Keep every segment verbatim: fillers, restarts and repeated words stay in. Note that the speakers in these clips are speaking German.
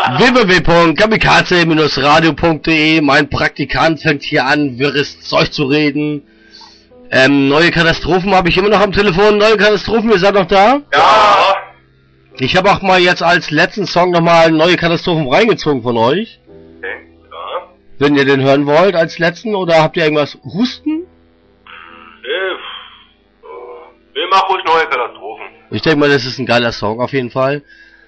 w w w punkt kamikaze Bindestrich radio punkt de. Mein Praktikant fängt hier an, wirres Zeug zu reden. Ähm, neue Katastrophen habe ich immer noch am Telefon. Neue Katastrophen, ihr seid noch da? Ja. Ich habe auch mal jetzt als letzten Song nochmal neue Katastrophen reingezogen von euch. Okay, ja. Wenn ihr den hören wollt als letzten, oder habt ihr irgendwas? Husten? Äh, wir machen ruhig neue Katastrophen. Ich denke mal, das ist ein geiler Song, auf jeden Fall.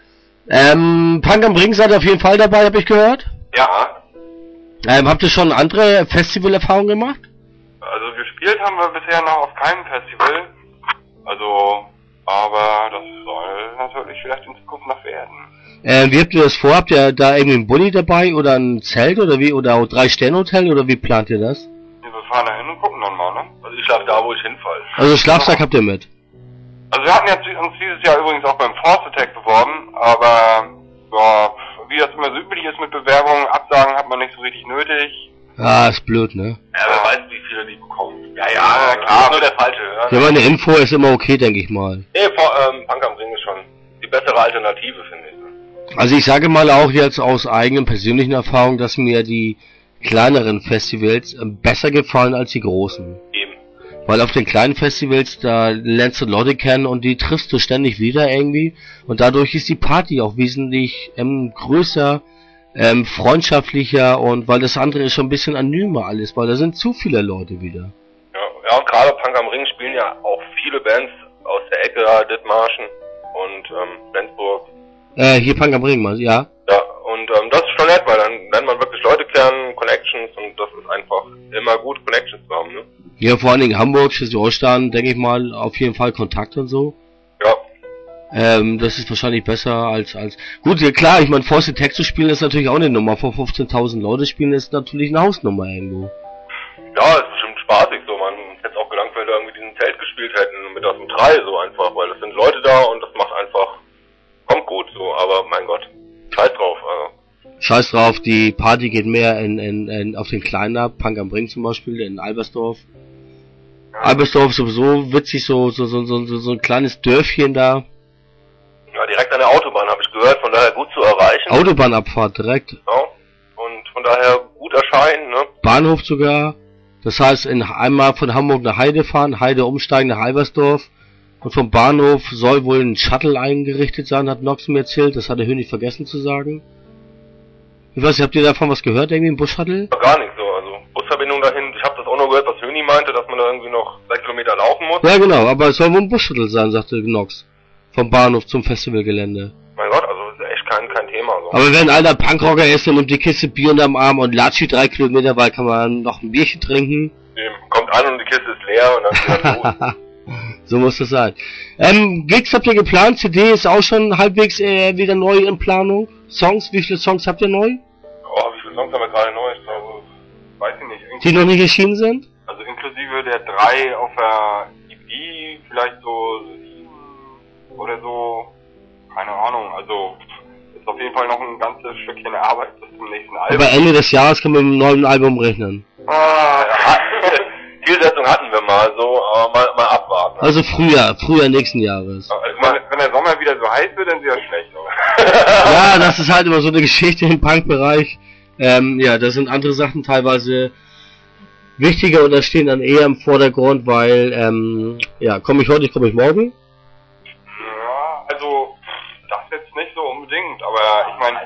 Ähm, Punk am Ring seid ihr auf jeden Fall dabei, habe ich gehört. Ja. Ähm, habt ihr schon andere Festivalerfahrungen gemacht? Also gespielt haben wir bisher noch auf keinem Festival. Also, aber das soll natürlich vielleicht in Zukunft noch werden. Äh, wie habt ihr das vor? Habt ihr da irgendwie einen Bulli dabei oder ein Zelt oder wie? Oder ein Drei-Sterne-Hotel oder wie plant ihr das? Wir fahren da hin und gucken dann mal, ne? Also ich schlafe da, wo ich hinfalle. Also Schlafsack habt ihr mit? Also wir hatten jetzt uns dieses Jahr übrigens auch beim Force Attack beworben, aber ja, wie das immer so üblich ist mit Bewerbungen, Absagen hat man nicht so richtig nötig. Ah, ist blöd, ne? Ja, wer weiß, wie viele die bekommen. Ja, ja, klar, nur der Falsche. Ja, ja, meine Info ist immer okay, denke ich mal. Nee, vor, ähm, Punk am Ring ist schon die bessere Alternative, finde ich. Also ich sage mal auch jetzt aus eigenen persönlichen Erfahrungen, dass mir die kleineren Festivals besser gefallen als die großen. Eben. Weil auf den kleinen Festivals, da lernst du Leute kennen und die triffst du ständig wieder irgendwie. Und dadurch ist die Party auch wesentlich ähm, größer, ähm, freundschaftlicher, und weil das andere ist schon ein bisschen anonymer alles, weil da sind zu viele Leute wieder. Ja, ja, und gerade Punk am Ring spielen ja auch viele Bands aus der Ecke, Dithmarschen und ähm, Flensburg. Äh, hier Punk am Ring, mal, ja. Ja, und ähm, das ist schon nett, weil dann lernt man wirklich Leute kennen, Connections, und das ist einfach immer gut, Connections zu haben, ne? Ja, vor allen Dingen Hamburg, Schleswig-Holstein, denke ich mal, auf jeden Fall Kontakt und so. Ja. Ähm, das ist wahrscheinlich besser als, als, gut, ja klar, ich meine, Force Attack zu spielen ist natürlich auch eine Nummer, vor fünfzehntausend Leute spielen ist natürlich eine Hausnummer irgendwo. Ja, ist bestimmt spaßig so, man hätte auch gelangt, wenn wir irgendwie diesen Zelt gespielt hätten, mit aus dem drei so einfach, weil es sind Leute da und das macht einfach, kommt gut so, aber mein Gott, scheiß drauf, also. Scheiß drauf, die Party geht mehr in, in, in auf den Kleinen ab, Punk am Ring zum Beispiel, in Albersdorf. Ja. Albersdorf sowieso witzig, so, so, so, so, so ein kleines Dörfchen da. Ja, direkt an der Autobahn, habe ich gehört, von daher gut zu erreichen. Autobahnabfahrt direkt. Ja, und von daher gut erscheinen, ne? Bahnhof sogar. Das heißt, in, einmal von Hamburg nach Heide fahren, Heide umsteigen nach Albersdorf. Und vom Bahnhof soll wohl ein Shuttle eingerichtet sein, hat Nox mir erzählt. Das hat der Hönig vergessen zu sagen. Ich weiß nicht, habt ihr davon was gehört, irgendwie ein Bus-Shuttle? Gar nicht so, also Busverbindung dahin. Ich habe das auch noch gehört, was Höni meinte, dass man da irgendwie noch sechs Kilometer laufen muss. Ja genau, aber es soll wohl ein Bus-Shuttle sein, sagte Nox. Vom Bahnhof zum Festivalgelände. Mein Gott, also ist echt kein, kein Thema. So. Aber wenn ein alter Punkrocker ist, dann nimmt die Kiste Bier unterm Arm und latscht die drei Kilometer, weil kann man noch ein Bierchen trinken. Dem kommt an und die Kiste ist leer und dann geht los. So muss das sein. Ähm, Gigs habt ihr geplant? C D ist auch schon halbwegs äh, wieder neu in Planung. Songs, wie viele Songs habt ihr neu? Oh, wie viele Songs haben wir gerade neu? Ich glaube, weiß ich nicht. Irgendwie die noch nicht erschienen sind? Also inklusive der drei auf der E P, vielleicht so sieben oder so. Keine Ahnung, also ist auf jeden Fall noch ein ganzes Stückchen Arbeit bis zum nächsten Album. Aber Ende des Jahres können wir mit einem neuen Album rechnen. Ah, ja. Zielsetzung hatten wir mal so, aber mal, mal abwarten. Also Frühjahr, Frühjahr nächsten Jahres. Also, wenn, wenn der Sommer wieder so heiß wird, dann ist ja schlecht, oder? Ja, das ist halt immer so eine Geschichte im Punk-Bereich. Ähm, ja, da sind andere Sachen teilweise wichtiger und da stehen dann eher im Vordergrund, weil, ähm, ja, komme ich heute, komme ich morgen? Ja, also, das jetzt nicht so unbedingt, aber ich meine,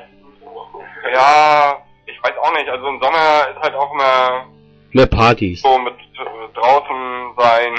ja, ich weiß auch nicht, also im Sommer ist halt auch immer mehr Partys. So mit draußen sein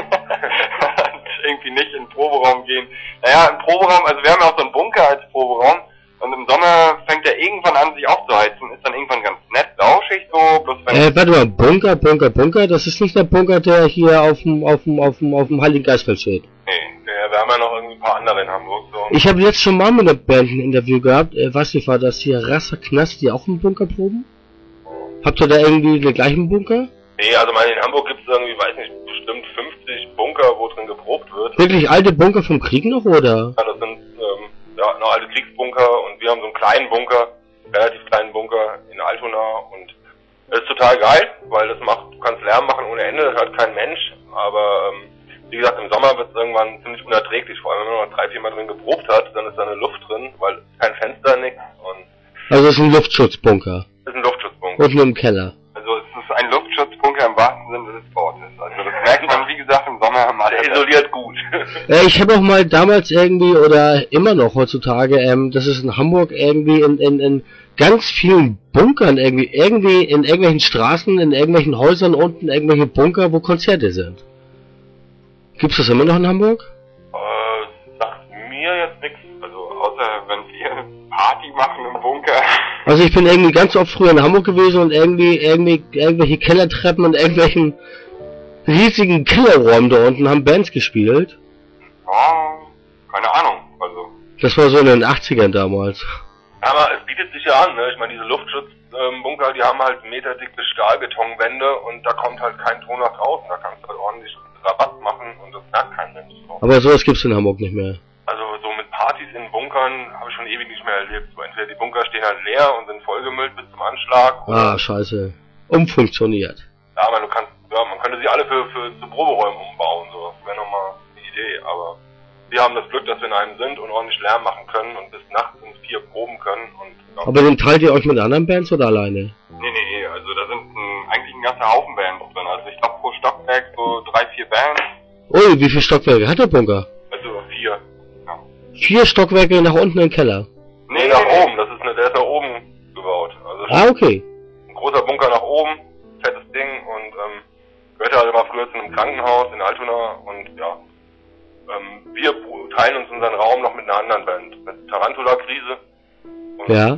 und irgendwie nicht in den Proberaum gehen. Naja, im Proberaum, also wir haben ja auch so einen Bunker als Proberaum und im Sommer fängt er irgendwann an, sich aufzuheizen. Ist dann irgendwann ganz nett, lauschig so, bloß wenn... Äh, warte mal, Bunker, Bunker, Bunker, das ist nicht der Bunker, der hier auf dem, auf dem, auf dem, auf dem Heiligen Geistfeld steht. Nee, der, wir haben ja noch irgendwie ein paar andere in Hamburg, so. Ich habe jetzt schon mal mit einer Band ein Interview gehabt, äh, weiß nicht, war das hier Rasser Knast, die auch im Bunker proben? Habt ihr da irgendwie den gleichen Bunker? Nee, also meine, in Hamburg gibt es irgendwie, weiß nicht, bestimmt fünfzig Bunker, wo drin geprobt wird. Wirklich alte Bunker vom Krieg noch, oder? Ja, das sind, ähm, ja, noch alte Kriegsbunker und wir haben so einen kleinen Bunker, relativ kleinen Bunker in Altona und das ist total geil, weil das macht, du kannst Lärm machen ohne Ende, das hört kein Mensch, aber, ähm, wie gesagt, im Sommer wird es irgendwann ziemlich unerträglich, vor allem wenn man noch drei, vier Mal drin geprobt hat, dann ist da eine Luft drin, weil kein Fenster, nix und ist ein Luftschutzbunker. Das ist ein Luftschutzbunker. Unten im Keller. Also es ist ein Luftschutzbunker im wahrsten Sinne des Wortes. Also das merkt man, wie gesagt, im Sommer mal. Der isoliert gut. Äh, ich habe auch mal damals irgendwie, oder immer noch heutzutage, ähm, das ist in Hamburg irgendwie in, in, in ganz vielen Bunkern irgendwie, irgendwie in irgendwelchen Straßen, in irgendwelchen Häusern unten irgendwelche Bunker, wo Konzerte sind. Gibt's das immer noch in Hamburg? Äh, sagt mir jetzt nichts. Also außer wenn wir Party machen im Bunker. Also ich bin irgendwie ganz oft früher in Hamburg gewesen und irgendwie, irgendwie, irgendwelche Kellertreppen und irgendwelchen riesigen Kellerräumen da unten haben Bands gespielt. Ja, keine Ahnung, also. Das war so in den achtzigern damals. Aber es bietet sich ja an, ne? Ich meine, diese Luftschutzbunker, die haben halt meterdicke Stahlbetonwände und da kommt halt kein Ton nach draußen. Da kannst du halt ordentlich Rabatt machen und das merkt kein Mensch. So. Aber sowas gibt's in Hamburg nicht mehr. Also so mit Partys in Bunkern habe ich schon ewig nicht mehr erlebt. So entweder die Bunker stehen halt leer und sind vollgemüllt bis zum Anschlag. Ah, scheiße. Umfunktioniert. Ja, aber du kannst, ja, man könnte sie alle für, für zu Proberäumen umbauen, so. Das wäre nochmal eine Idee, aber wir haben das Glück, dass wir in einem sind und ordentlich Lärm machen können und bis nachts um vier proben können und, ja. Aber dann teilt ihr euch mit anderen Bands oder alleine? Nee, nee, also da sind ein, eigentlich ein ganzer Haufen Bands drin. Also ich glaube pro Stockwerk so drei, vier Bands. Oh, wie viele Stockwerke hat der Bunker? Also vier. Ja. Vier Stockwerke nach unten im Keller. Nee, nach oben, das ist eine, der ist nach oben gebaut. Also Ah, okay. ein großer Bunker nach oben, fettes Ding und ähm, gehörte halt immer früher zu einem Krankenhaus in Altona und ja. Ähm, wir teilen uns unseren Raum noch mit einer anderen Band, mit Tarantula-Krise. Und Ja.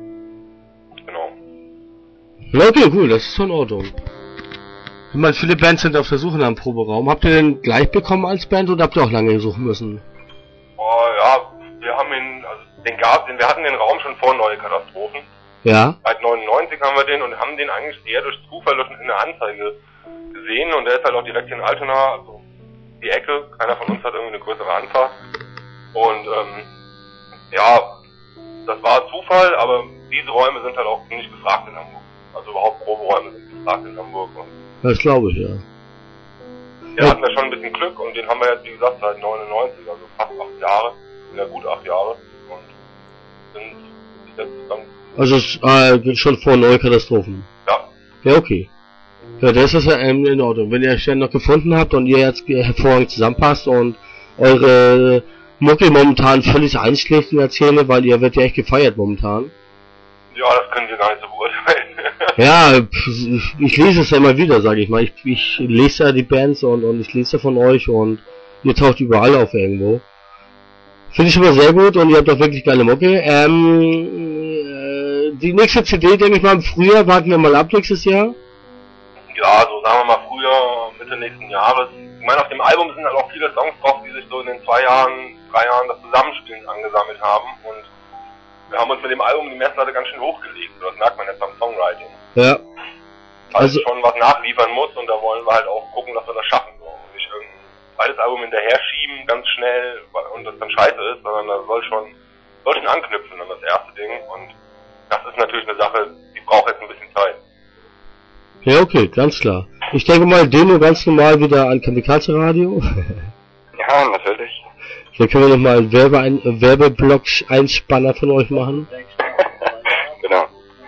Genau. Na okay, cool, das ist schon in Ordnung. Ich meine, viele Bands sind auf der Suche nach einem Proberaum. Habt ihr den gleich bekommen als Band oder habt ihr auch lange suchen müssen? Oh ja, wir haben ihn, also den gab, den, wir hatten den Raum schon vor Neue Katastrophen. Ja. Seit neunundneunzig haben wir den und haben den eigentlich eher durch Zufall durch eine Anzeige gesehen und der ist halt auch direkt in Altona, also die Ecke. Keiner von uns hat irgendwie eine größere Anfahrt. Und ähm, ja, das war Zufall, aber diese Räume sind halt auch ziemlich gefragt in Hamburg. Also überhaupt Proberäume sind gefragt in Hamburg. Und Das glaube ich, ja. wir hatten da schon ein bisschen Glück und den haben wir jetzt, wie gesagt, seit neunundneunzig, also fast acht Jahre, ja gut acht Jahre und sind bis jetzt zusammen. Also äh, schon vor neue Katastrophen. Ja. Ja, okay. Ja, das ist ja ähm, in Ordnung. Wenn ihr euch dann noch gefunden habt und ihr jetzt hervorragend zusammenpasst und eure Mucke momentan völlig einschläft in der Szene, weil ihr wird ja echt gefeiert momentan. Ja, das können wir gar nicht so beurteilen. Ja, ich, ich lese es ja immer wieder, sage ich mal. Ich, ich lese ja die Bands und, und ich lese ja von euch und ihr taucht überall auf irgendwo. Finde ich immer sehr gut und ihr habt auch wirklich geile Mucke. Ähm, äh, die nächste C D, denke ich mal, im Frühjahr, warten wir mal ab nächstes Jahr. Ja, so sagen wir mal früher, Mitte nächsten Jahres. Ich meine, auf dem Album sind halt auch viele Songs drauf, die sich so in den zwei Jahren, drei Jahren das Zusammenspielen angesammelt haben und wir haben uns mit dem Album die Messlatte ganz schön hochgelegt, das merkt man jetzt beim Songwriting. Ja. Also schon was nachliefern muss und da wollen wir halt auch gucken, dass wir das schaffen. So. Und nicht irgendein zweites Album hinterher schieben, ganz schnell und das dann scheiße ist, sondern da soll schon, soll schon anknüpfen an das erste Ding und das ist natürlich eine Sache, die braucht jetzt ein bisschen Zeit. Ja, okay, ganz klar. Ich denke mal, Demo ganz normal wieder an Kamikaze Radio. Ja, natürlich. Dann können wir nochmal einen Werbe Werbeblock-Einspanner von euch machen. Genau.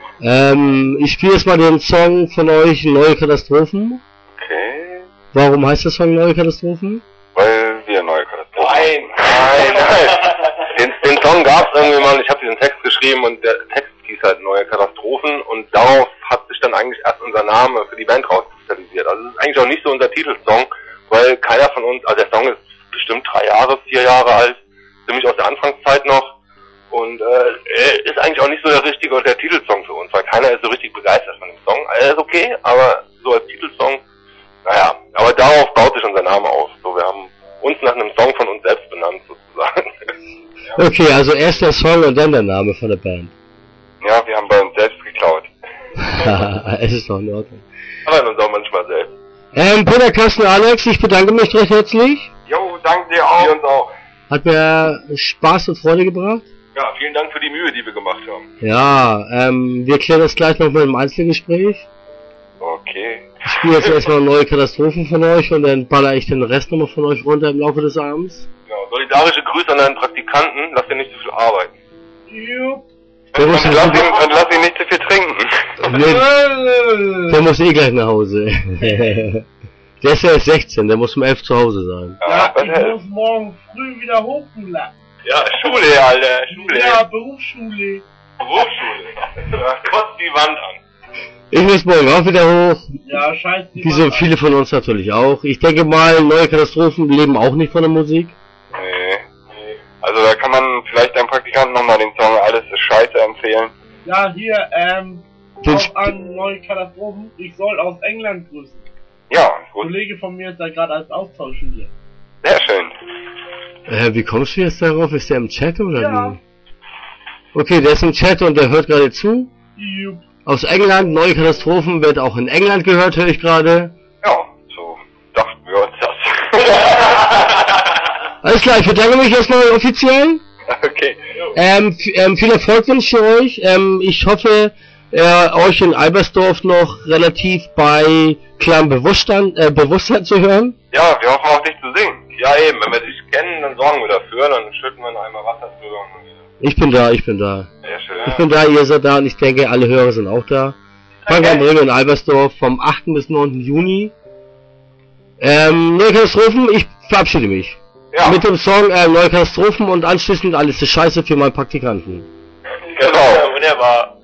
Ähm, ich spiele jetzt mal den Song von euch, Neue Katastrophen. Okay. Warum heißt der Song Neue Katastrophen? Weil wir neue Katastrophen. Nein, nein, nein. Den, den Song gab's irgendwie mal, ich habe diesen Text geschrieben und der Text hieß halt Neue Katastrophen und darauf hat sich dann eigentlich erst unser Name für die Band rauskristallisiert. Also es ist eigentlich auch nicht so unser Titelsong, weil keiner von uns, also der Song ist bestimmt drei Jahre, vier Jahre alt, ziemlich aus der Anfangszeit noch und äh, ist eigentlich auch nicht so der richtige oder der Titelsong für uns, weil keiner ist so richtig begeistert von dem Song. Er ist okay, aber so als Titelsong, naja, aber darauf baut sich unser Name auf. So, wir haben uns nach einem Song von uns selbst benannt sozusagen. Ja. Okay, also erst der Song und dann der Name von der Band. Ja, wir haben bei uns selbst geklaut. Es ist doch in Ordnung. Aber in uns auch manchmal selbst. Ähm, Peter, Carsten, Alex, ich bedanke mich recht herzlich. Jo, danke dir auch. Wir uns auch. Hat mir Spaß und Freude gebracht. Ja, vielen Dank für die Mühe, die wir gemacht haben. Ja, ähm, wir klären das gleich noch mal im Einzelgespräch. Okay. Ich spiele jetzt erstmal neue Katastrophen von euch und dann baller ich den Rest nochmal von euch runter im Laufe des Abends. Genau. Solidarische Grüße an deinen Praktikanten, lass dir nicht zu viel arbeiten. Jupp. Der muss, Und lass ihn, und lass ihn nicht zu viel trinken. nee, der muss eh gleich nach Hause. Der ist ja erst sechzehn, der muss um elf zu Hause sein. Ja, was ich hält? muss morgen früh wieder hochschule. Ja, Schule, Alter, Schule. Ja, Berufsschule. Berufsschule. Da kotzt die Wand an. Ich muss morgen auch wieder hoch. Ja, scheiße. Wie so viele von uns natürlich auch. Ich denke mal, neue Katastrophen leben auch nicht von der Musik. Nee. Also da kann man vielleicht deinem Praktikanten nochmal den Song Alles ist Scheiße empfehlen. Ja, hier, ähm, Den auch Sp- an neue Katastrophen. Ich soll aus England grüßen. Ja, Ein gut. Kollege von mir ist da gerade als Austausch hier. Sehr schön. Äh, wie kommst du jetzt darauf? Ist der im Chat oder Ja. wie? Okay, der ist im Chat und der hört gerade zu. Jupp. Aus England, neue Katastrophen wird auch in England gehört, höre ich gerade. Ja, so dachten wir uns das. Alles klar, ich bedanke mich erstmal offiziell. Okay. Ähm, f- ähm, viel Erfolg wünsche ich euch. Ähm, ich hoffe, äh, euch in Albersdorf noch relativ bei klarem Bewusstsein, äh, Bewusstsein zu hören. Ja, wir hoffen auch dich zu sehen. Ja eben, wenn wir dich kennen, dann sorgen wir dafür, dann schütten wir noch einmal Wasser drüber und dann wieder. Ich bin da, ich bin da. Sehr schön. Ich bin da, ihr seid da und ich denke, alle Hörer sind auch da. Frankfurt Bremen in Albersdorf vom achten bis neunten Juni. Ähm, neue Katastrophen, ich verabschiede mich. Ja, Mit dem Song äh, Neue Katastrophen und anschließend alles ist scheiße für meinen Praktikanten. genau. Ja, wunderbar.